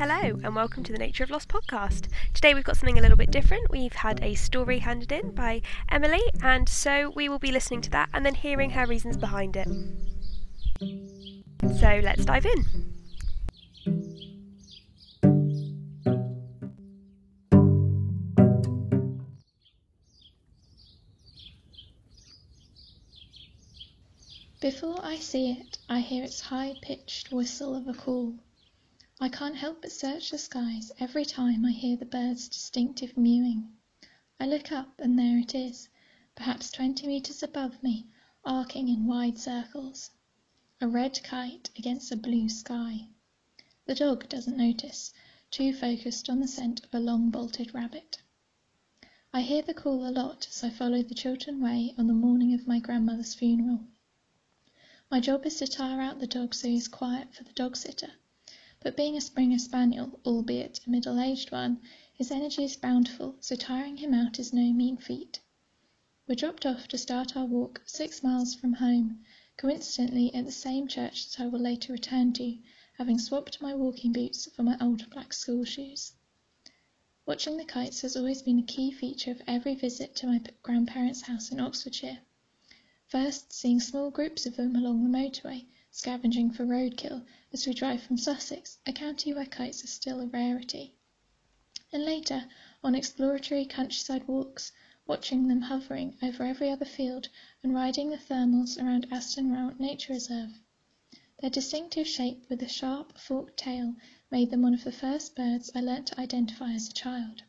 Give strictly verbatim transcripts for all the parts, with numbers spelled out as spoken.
Hello and welcome to the Nature of Loss podcast. Today we've got something a little bit different. We've had a story handed in by Emily, and so we will be listening to that and then hearing her reasons behind it. So let's dive in. Before I see it, I hear its high-pitched whistle of a call. I can't help but search the skies every time I hear the bird's distinctive mewing. I look up and there it is, perhaps twenty metres above me, arcing in wide circles. A red kite against a blue sky. The dog doesn't notice, too focused on the scent of a long-bolted rabbit. I hear the call a lot as I follow the Chiltern Way on the morning of my grandmother's funeral. My job is to tire out the dog so he's quiet for the dog-sitter. But being a Springer Spaniel, albeit a middle-aged one, his energy is bountiful, so tiring him out is no mean feat. We're dropped off to start our walk six miles from home, coincidentally at the same church that I will later return to, having swapped my walking boots for my old black school shoes. Watching the kites has always been a key feature of every visit to my grandparents' house in Oxfordshire. First, seeing small groups of them along the motorway, scavenging for roadkill as we drive from Sussex, a county where kites are still a rarity. And later, on exploratory countryside walks, watching them hovering over every other field and riding the thermals around Aston Rowant Nature Reserve. Their distinctive shape with a sharp, forked tail made them one of the first birds I learnt to identify as a child.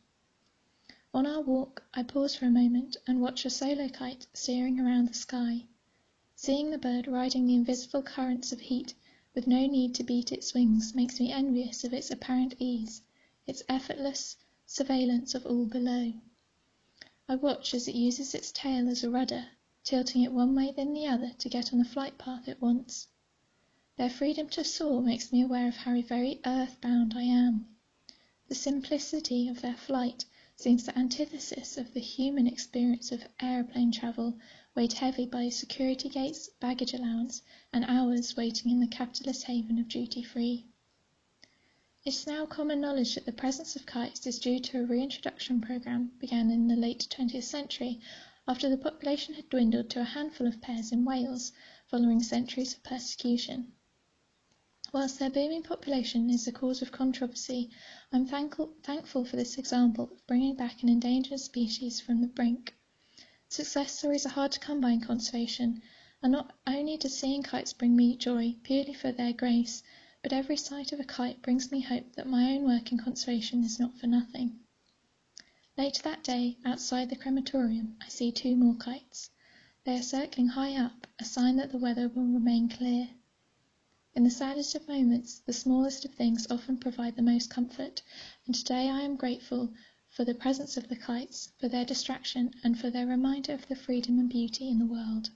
On our walk, I pause for a moment and watch a solo kite steering around the sky. Seeing the bird riding the invisible currents of heat with no need to beat its wings makes me envious of its apparent ease, its effortless surveillance of all below. I watch as it uses its tail as a rudder, tilting it one way then the other to get on the flight path it wants. Their freedom to soar makes me aware of how very earthbound I am. The simplicity of their flight seems the antithesis of the human experience of aeroplane travel, weighed heavy by security gates, baggage allowance, and hours waiting in the capitalist haven of duty-free. It is now common knowledge that the presence of kites is due to a reintroduction programme began in the late twentieth century, after the population had dwindled to a handful of pairs in Wales, following centuries of persecution. Whilst their booming population is a cause of controversy, I am thankful, thankful for this example of bringing back an endangered species from the brink. Success stories are hard to come by in conservation, and not only does seeing kites bring me joy purely for their grace, but every sight of a kite brings me hope that my own work in conservation is not for nothing. Later that day, outside the crematorium, I see two more kites. They are circling high up, a sign that the weather will remain clear. In the saddest of moments, the smallest of things often provide the most comfort, and today I am grateful for the presence of the kites, for their distraction, and for their reminder of the freedom and beauty in the world.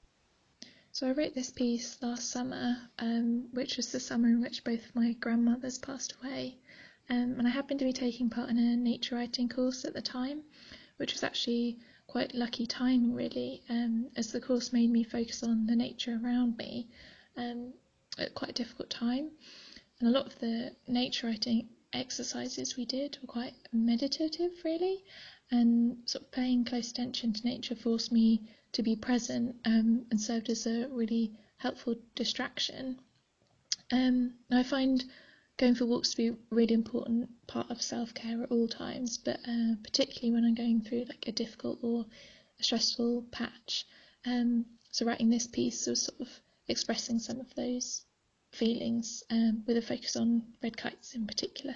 So I wrote this piece last summer, um, which was the summer in which both of my grandmothers passed away, um, and I happened to be taking part in a nature writing course at the time, which was actually quite lucky timing really, um, as the course made me focus on the nature around me um, at quite a difficult time, and a lot of the nature writing exercises we did were quite meditative really, and sort of paying close attention to nature forced me to be present um, and served as a really helpful distraction. Um, I find going for walks to be a really important part of self-care at all times, but uh, particularly when I'm going through like a difficult or a stressful patch. Um, so writing this piece was sort of expressing some of those feelings um, with a focus on red kites in particular.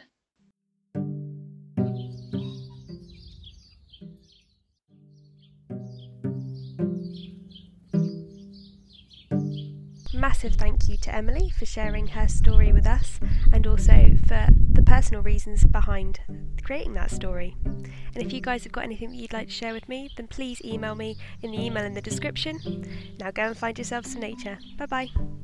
Massive thank you to Emily for sharing her story with us, and also for the personal reasons behind creating that story. And if you guys have got anything that you'd like to share with me, then please email me in the email in the description. Now go and find yourself some nature. Bye bye.